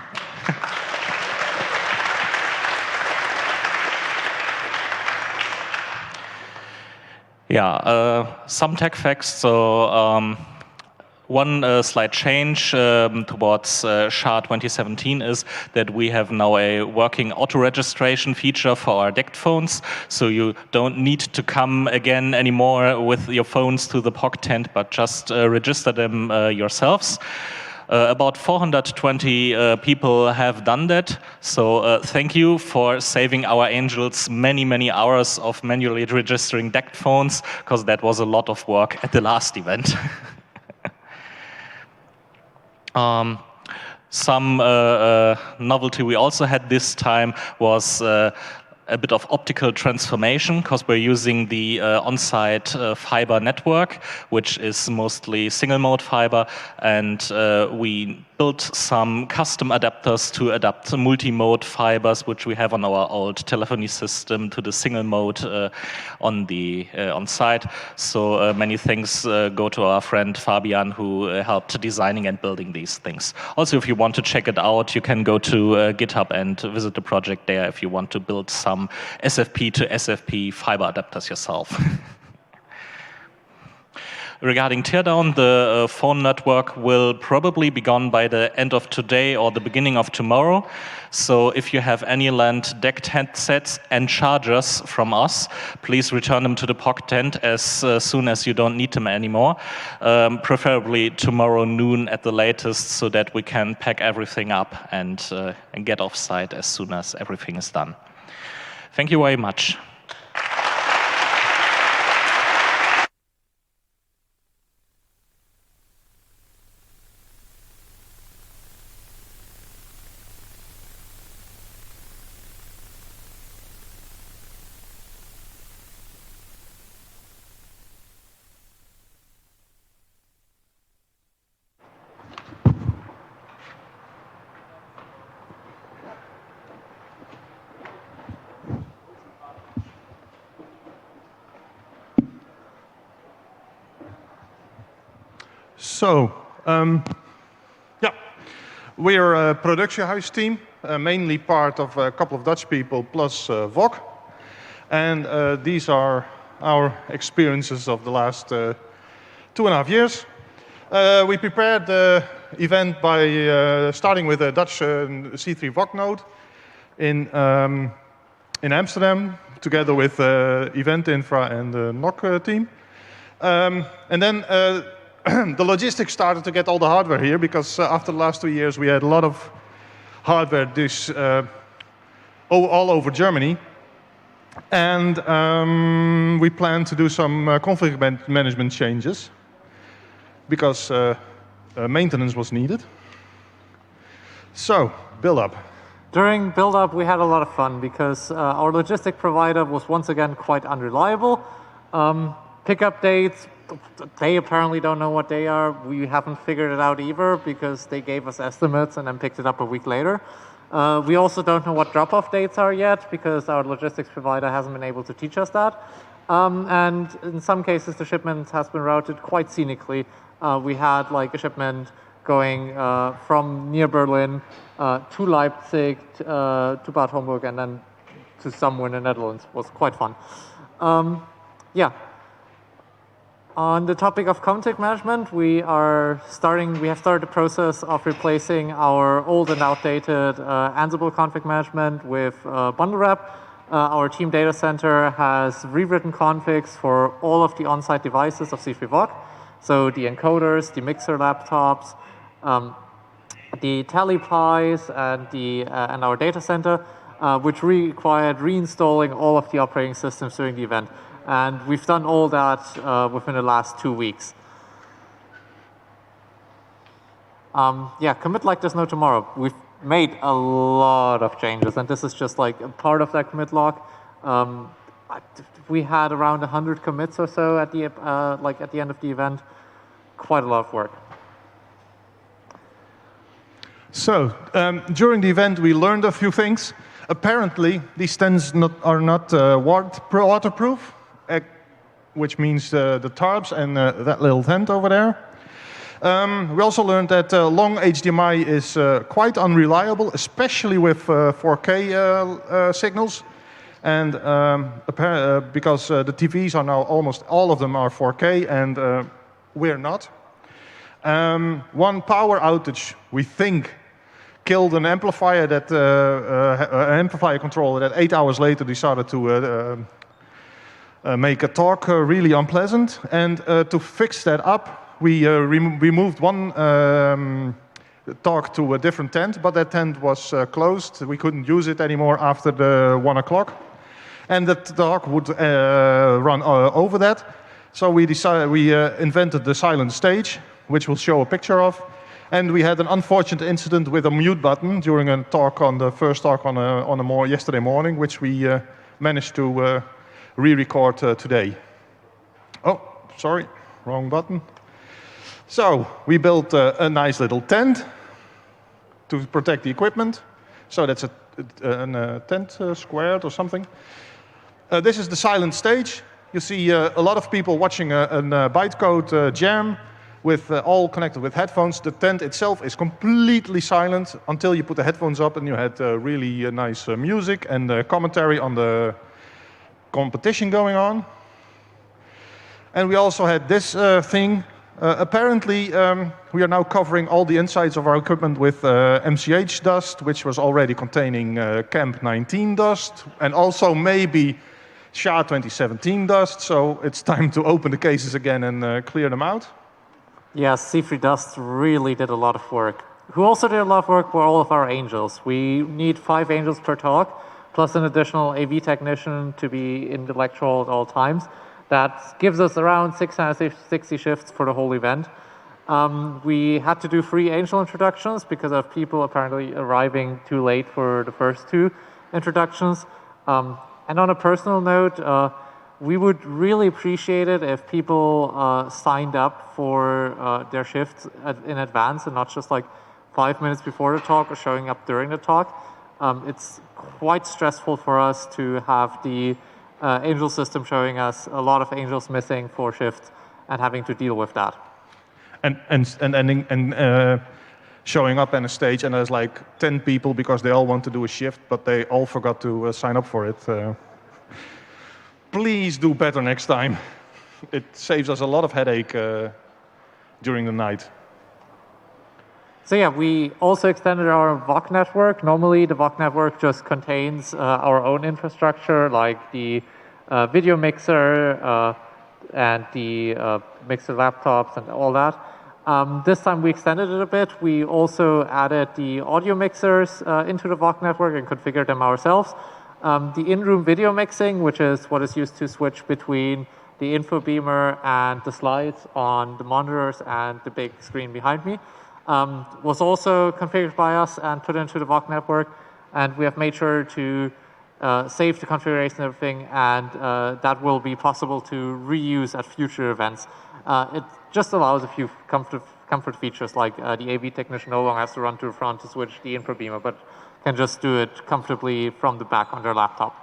Yeah, uh, some tech facts. So. Um, One uh, slight change um, towards uh, S H A twenty seventeen is that we have now a working auto-registration feature for our decked phones, so you don't need to come again anymore with your phones to the P O C tent, but just uh, register them uh, yourselves. Uh, about four hundred twenty uh, people have done that, so uh, thank you for saving our angels many, many hours of manually registering decked phones, because that was a lot of work at the last event. Um, some uh, uh, novelty we also had this time was uh, a bit of optical transformation, because we're using the uh, on-site uh, fiber network, which is mostly single-mode fiber, and uh, we built some custom adapters to adapt multi-mode fibers, which we have on our old telephony system, to the single mode uh, on the uh, on site. So uh, many thanks uh, go to our friend Fabian, who uh, helped designing and building these things. Also, if you want to check it out, you can go to uh, GitHub and visit the project there if you want to build some S F P to S F P fiber adapters yourself. Regarding teardown, the uh, phone network will probably be gone by the end of today or the beginning of tomorrow. So if you have any land decked headsets and chargers from us, please return them to the P O C tent as uh, soon as you don't need them anymore. Um, preferably tomorrow noon at the latest, so that we can pack everything up and, uh, and get off site as soon as everything is done. Thank you very much. So, um, yeah, we are a production house team, uh, mainly part of a couple of Dutch people plus uh, V O C. And uh, these are our experiences of the last uh, two and a half years. Uh, we prepared the event by uh, starting with a Dutch uh, C three V O C node in, um, in Amsterdam, together with uh, Event Infra and the N O C uh, team. Um, and then uh, the logistics started to get all the hardware here, because uh, after the last two years we had a lot of hardware this, uh, all over Germany. And um, we plan to do some uh, config man management changes, because uh, uh, maintenance was needed. So, build up. During build-up, we had a lot of fun because uh, our logistic provider was once again quite unreliable. Um, pickup dates, they apparently don't know what they are. We haven't figured it out either because they gave us estimates and then picked it up a week later. Uh, we also don't know what drop-off dates are yet because our logistics provider hasn't been able to teach us that. Um, and in some cases, the shipment has been routed quite scenically. Uh, we had like a shipment going uh, from near Berlin uh, to Leipzig, uh, to Bad Homburg, and then to somewhere in the Netherlands. It was quite fun. Um, yeah. On the topic of config management, we are starting. We have started the process of replacing our old and outdated uh, Ansible config management with uh, BundleWrap. Uh, our team data center has rewritten configs for all of the on-site devices of C three V O C. So the encoders, the mixer laptops, um, the TallyPies, and the uh, and our data center, uh, which required reinstalling all of the operating systems during the event. And we've done all that uh, within the last two weeks. Um, yeah, commit like there's no tomorrow. We've made a lot of changes, and this is just like a part of that commit log. Um, we had around one hundred commits or so at the uh, like at the end of the event. Quite a lot of work. So, um, during the event, we learned a few things. Apparently, these tents not, are not uh, waterproof, uh, which means uh, the tarps and uh, that little tent over there. Um, we also learned that uh, long H D M I is uh, quite unreliable, especially with uh, four K uh, uh, signals. And um, uh, because uh, the T Vs are now almost all of them are four K, and uh, we're not. Um, one power outage, we think, killed an amplifier that uh, uh, an amplifier controller that eight hours later decided to uh, uh, make a talk uh, really unpleasant. And uh, to fix that up, we uh, rem removed one um, talk to a different tent, but that tent was uh, closed. We couldn't use it anymore after the one o'clock, and the talk would uh, run uh, over that. So we decided we uh, invented the silent stage, which we'll show a picture of. And we had an unfortunate incident with a mute button during a talk on the first talk on a, on a more yesterday morning, which we uh, managed to uh, re-record uh, today. Oh, sorry, wrong button. So we built uh, a nice little tent to protect the equipment. So that's a, a, a tent uh, squared or something. Uh, this is the silent stage. You see uh, a lot of people watching a, a bytecode uh, jam with uh, all connected with headphones. The tent itself is completely silent until you put the headphones up and you had uh, really uh, nice uh, music and uh, commentary on the competition going on. And we also had this uh, thing. Uh, apparently, um, we are now covering all the insides of our equipment with uh, M C H dust, which was already containing uh, Camp nineteen dust, and also maybe S H A twenty seventeen dust. So it's time to open the cases again and uh, clear them out. Yeah, C three Dust really did a lot of work. Who also did a lot of work were all of our angels. We need five angels per talk, plus an additional A V technician to be in the lecture hall at all times. That gives us around six hundred sixty shifts for the whole event. Um, we had to do three angel introductions because of people apparently arriving too late for the first two introductions. Um, and on a personal note, uh, we would really appreciate it if people uh, signed up for uh, their shifts in advance and not just like five minutes before the talk or showing up during the talk. Um, it's quite stressful for us to have the uh, angel system showing us a lot of angels missing for shifts and having to deal with that. And and and and, and uh, showing up on a stage and there's like ten people because they all want to do a shift, but they all forgot to uh, sign up for it. Uh, please do better next time. It saves us a lot of headache uh, during the night. So yeah, we also extended our V O C network. Normally, the V O C network just contains uh, our own infrastructure, like the uh, video mixer uh, and the uh, mixer laptops and all that. Um, this time we extended it a bit. We also added the audio mixers uh, into the V O C network and configured them ourselves. Um, the in-room video mixing, which is what is used to switch between the info beamer and the slides on the monitors and the big screen behind me, um, was also configured by us and put into the V O C network. And we have made sure to uh, save the configuration and everything, and uh, that will be possible to reuse at future events. Uh, it just allows a few comfort, comfort features, like uh, the A V technician no longer has to run to the front to switch the info beamer, but can just do it comfortably from the back on their laptop.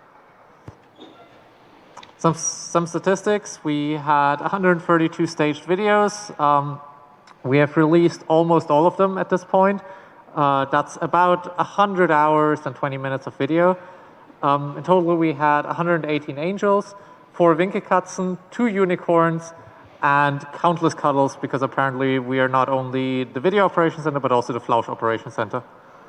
Some, some statistics, we had one hundred thirty-two staged videos. Um, we have released almost all of them at this point. Uh, that's about one hundred hours and twenty minutes of video. Um, in total, we had one hundred eighteen angels, four Winkekatzen, two unicorns, and countless cuddles, because apparently we are not only the video operations center, but also the Flausch operations center.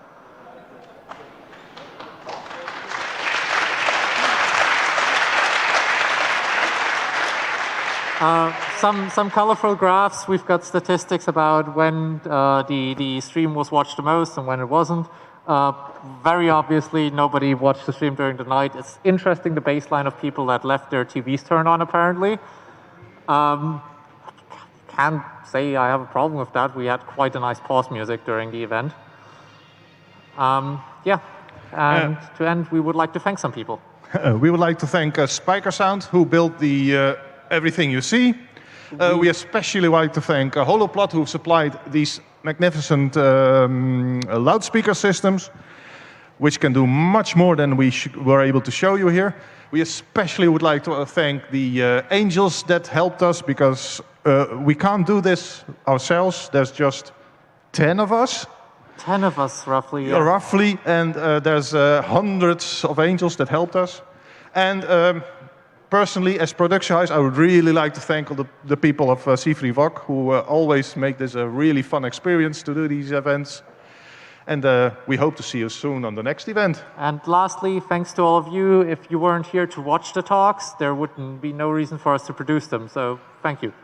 Uh, some, some colorful graphs. We've got statistics about when uh, the, the stream was watched the most and when it wasn't. Uh, very obviously, nobody watched the stream during the night. It's interesting, the baseline of people that left their T Vs turned on, apparently. Um, can't say I have a problem with that. We had quite a nice pause music during the event. Um, yeah, and uh, to end, we would like to thank some people. Uh, we would like to thank uh, Spiker Sound, who built the uh, everything you see. Uh, we especially like to thank uh, Holoplot, who supplied these magnificent um, uh, loudspeaker systems, which can do much more than we were able to show you here. We especially would like to uh, thank the uh, angels that helped us, because uh, we can't do this ourselves. There's just ten of us. ten of us, roughly. Yeah. Yeah, roughly, and uh, there's uh, hundreds of angels that helped us. And um, personally, as production house, I would really like to thank all the, the people of uh, C three V O C, who uh, always make this a really fun experience to do these events. And uh, we hope to see you soon on the next event. And lastly, thanks to all of you. If you weren't here to watch the talks, there wouldn't be no reason for us to produce them. So thank you.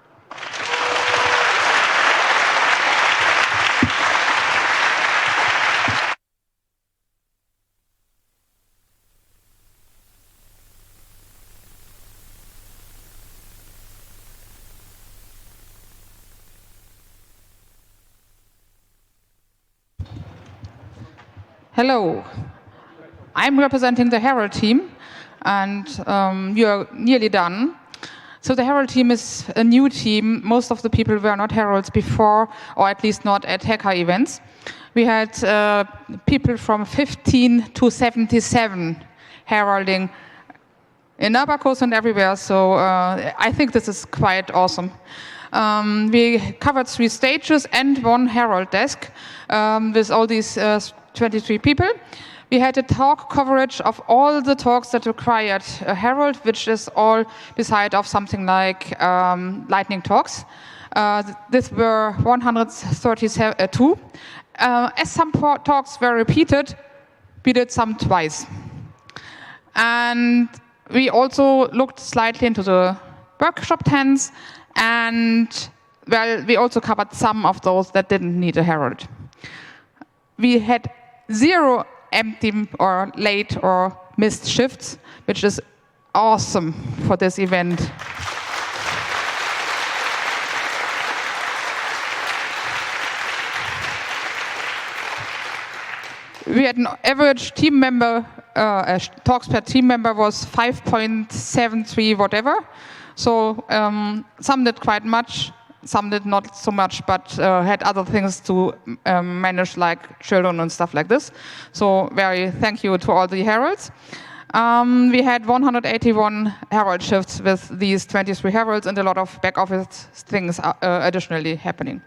Hello, I'm representing the Herald team, and um, you are nearly done. So the Herald team is a new team. Most of the people were not Heralds before, or at least not at hacker events. We had uh, people from fifteen to seventy-seven heralding in Abacus and everywhere, so uh, I think this is quite awesome. Um, we covered three stages and one Herald desk um, with all these uh, twenty-three people. We had a talk coverage of all the talks that required a Herald, which is all beside of something like um, lightning talks. Uh, this were one hundred thirty-two. Uh, as some talks were repeated, we did some twice. And we also looked slightly into the workshop tents, and well, we also covered some of those that didn't need a Herald. We had zero empty or late or missed shifts, which is awesome for this event. We had an average team member, uh, talks per team member was five point seven three whatever. So um, some did quite much, some did not so much, but uh, had other things to um, manage, like children and stuff like this. So very thank you to all the Heralds. Um, we had one hundred eighty-one Herald shifts with these twenty-three Heralds, and a lot of back office things are, uh, additionally happening.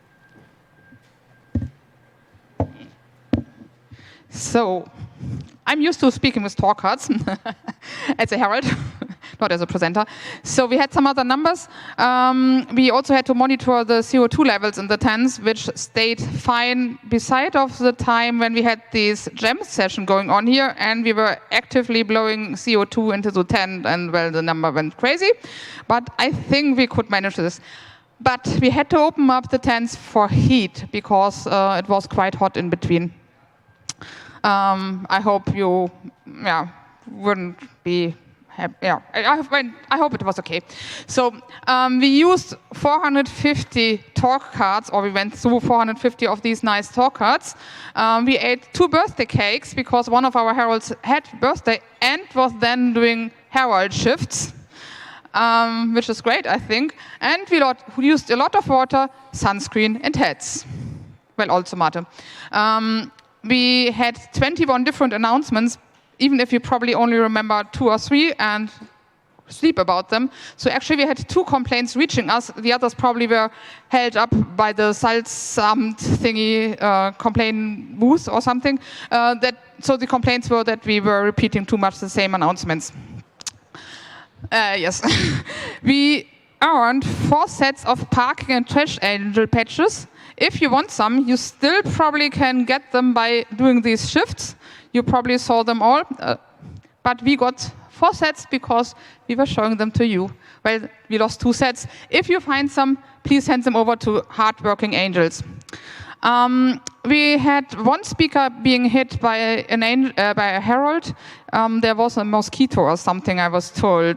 So I'm used to speaking with talk cards as a herald, not as a presenter. So we had some other numbers. Um, we also had to monitor the C O two levels in the tents, which stayed fine beside of the time when we had this jam session going on here, and we were actively blowing C O two into the tent, and well, the number went crazy. But I think we could manage this. But we had to open up the tents for heat because uh, it was quite hot in between. Um, I hope you, yeah, wouldn't be happy. Yeah, I, I, I hope it was okay. So um, we used four hundred fifty talk cards, or we went through four hundred fifty of these nice talk cards. Um, we ate two birthday cakes because one of our heralds had birthday and was then doing herald shifts, um, which is great, I think. And we lot, used a lot of water, sunscreen, and hats. Well, also Mate. Um, We had twenty-one different announcements, even if you probably only remember two or three and sleep about them. So actually we had two complaints reaching us. The others probably were held up by the Salzamt thingy uh, complaint booth or something. Uh, that, so the complaints were that we were repeating too much the same announcements. Uh, yes. We earned four sets of parking and trash angel patches. If you want some, you still probably can get them by doing these shifts. You probably saw them all. Uh, but we got four sets because we were showing them to you. Well, we lost two sets. If you find some, please send them over to Hardworking Angels. Um, we had one speaker being hit by, an angel, uh, by a herald. Um, there was a mosquito or something, I was told.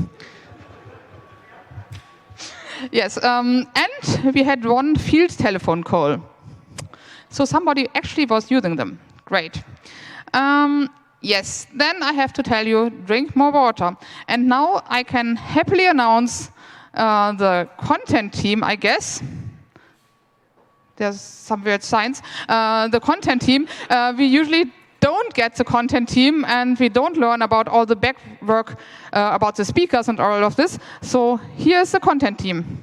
Yes, um, and we had one field telephone call. So somebody actually was using them. Great. Um, yes, then I have to tell you, drink more water. And now I can happily announce uh, the content team, I guess. There's some weird signs. Uh, the content team, uh, we usually don't get the content team, and we don't learn about all the back work uh, about the speakers and all of this. So here's the content team.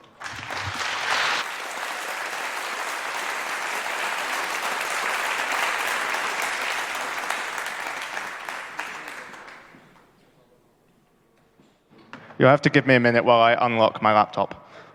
You'll have to give me a minute while I unlock my laptop.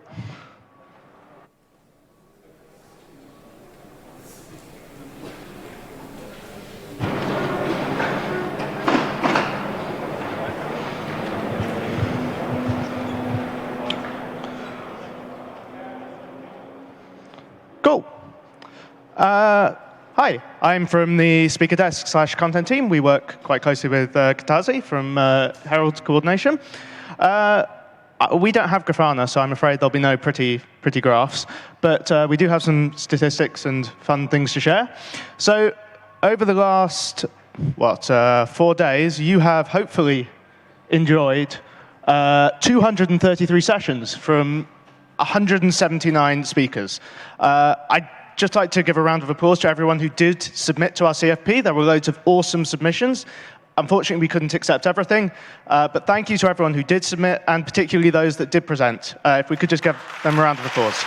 Cool. Uh, hi, I'm from the speaker desk slash content team. We work quite closely with uh, Katazi from uh, Herald Coordination. Uh, we don't have Grafana, so I'm afraid there'll be no pretty, pretty graphs. But uh, we do have some statistics and fun things to share. So over the last, what, uh, four days, you have hopefully enjoyed uh, two hundred thirty-three sessions from one hundred seventy-nine speakers. Uh, I'd just like to give a round of applause to everyone who did submit to our C F P. There were loads of awesome submissions. Unfortunately, we couldn't accept everything, uh, but thank you to everyone who did submit, and particularly those that did present. Uh, if we could just give them a round of applause.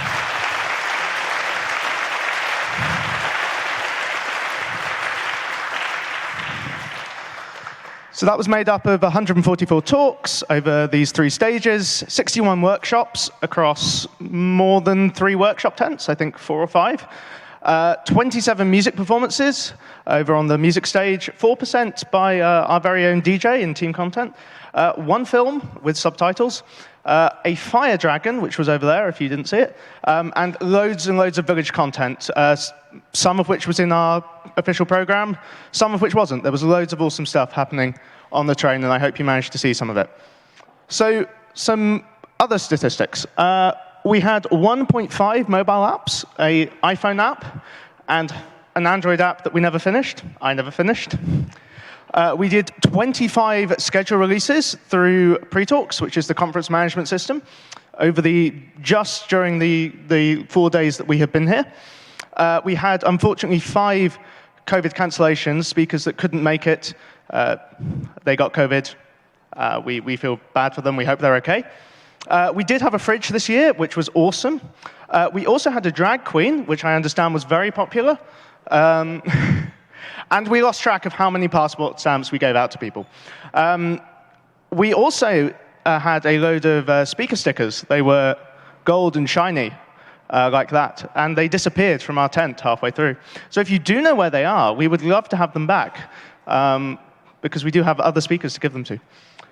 So that was made up of one hundred forty-four talks over these three stages, sixty-one workshops across more than three workshop tents, I think four or five. Uh, twenty-seven music performances over on the music stage, four percent by uh, our very own D J in team content, uh, one film with subtitles, uh, a fire dragon, which was over there if you didn't see it, um, and loads and loads of village content, uh, some of which was in our official program, some of which wasn't. There was loads of awesome stuff happening on the train, and I hope you managed to see some of it. So some other statistics. Uh, We had one point five mobile apps, an iPhone app, and an Android app that we never finished. I never finished. Uh, we did twenty-five schedule releases through Pretalks, which is the conference management system, over the just during the, the four days that we have been here. Uh, we had, unfortunately, five COVID cancellations, speakers that couldn't make it. Uh, they got COVID. Uh, we, we feel bad for them. We hope they're okay. Uh, we did have a fridge this year, which was awesome. Uh, we also had a drag queen, which I understand was very popular. Um, And we lost track of how many passport stamps we gave out to people. Um, we also uh, had a load of uh, speaker stickers. They were gold and shiny, uh, like that. And they disappeared from our tent halfway through. So if you do know where they are, we would love to have them back, um, because we do have other speakers to give them to.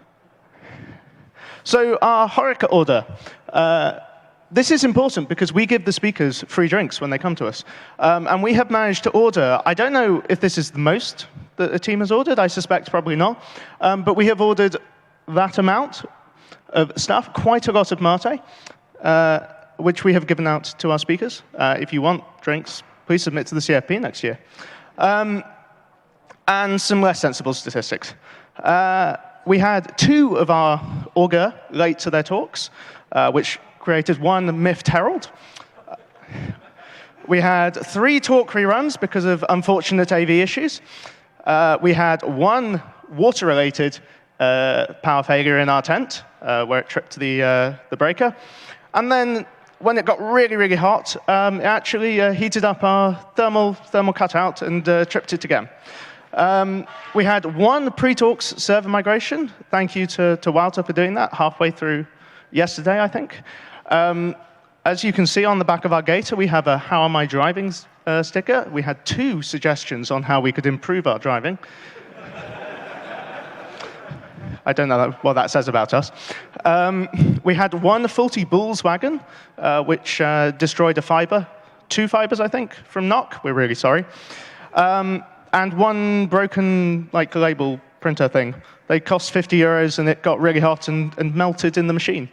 So our Horeca order. Uh, This is important because we give the speakers free drinks when they come to us. Um, and we have managed to order, I don't know if this is the most that a team has ordered, I suspect probably not, um, but we have ordered that amount of stuff, quite a lot of mate, uh, which we have given out to our speakers. Uh, if you want drinks, please submit to the C F P next year. Um, and some less sensible statistics. Uh, we had two of our Augur late to their talks, uh, which created one miffed herald. We had three talk reruns because of unfortunate A V issues. Uh, we had one water-related uh, power failure in our tent, uh, where it tripped the, uh, the breaker. And then when it got really, really hot, um, it actually uh, heated up our thermal, thermal cutout and uh, tripped it again. Um, we had one pre-talks server migration. Thank you to, to Wouter for doing that halfway through yesterday, I think. Um, as you can see on the back of our gator, we have a How Am I Driving uh, sticker. We had two suggestions on how we could improve our driving. I don't know what that says about us. Um, we had one faulty Bulls wagon, uh, which uh, destroyed a fiber, two fibers, I think, from Knock. We're really sorry. Um, and one broken like label printer thing. They cost fifty euros, and it got really hot and, and melted in the machine.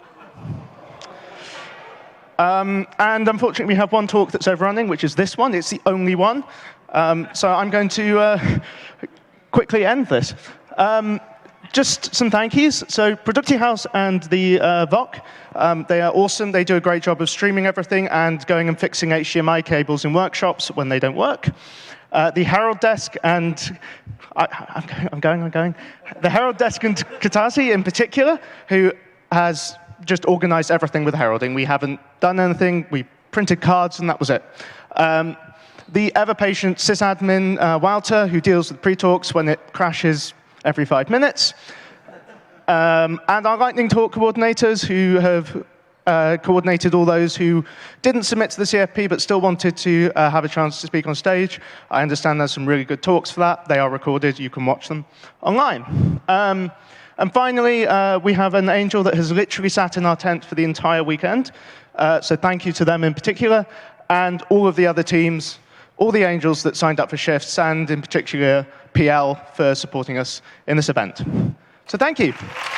Um, and unfortunately, we have one talk that's overrunning, which is this one. It's the only one. Um, so I'm going to uh, quickly end this. Um, just some thank yous. So Productie House and the uh, V O C, um, they are awesome. They do a great job of streaming everything and going and fixing H D M I cables in workshops when they don't work. Uh, the Herald Desk and I, I'm, going, I'm going, I'm going. The Herald Desk and Katazi in particular, who has just organized everything with heralding. We haven't done anything. We printed cards, and that was it. Um, the ever-patient sysadmin, uh, Wouter, who deals with pre-talks when it crashes every five minutes. Um, and our Lightning Talk coordinators, who have uh, coordinated all those who didn't submit to the C F P but still wanted to uh, have a chance to speak on stage. I understand there's some really good talks for that. They are recorded. You can watch them online. Um, And finally, uh, we have an angel that has literally sat in our tent for the entire weekend. Uh, so thank you to them in particular, and all of the other teams, all the angels that signed up for shifts, and in particular P L for supporting us in this event. So thank you.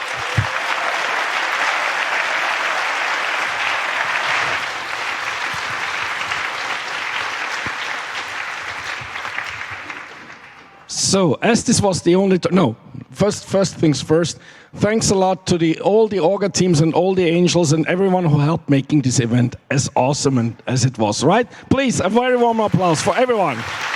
So, as this was the only, no, first, first things first, thanks a lot to the, all the Augur teams and all the angels and everyone who helped making this event as awesome and as it was, right? Please, a very warm applause for everyone.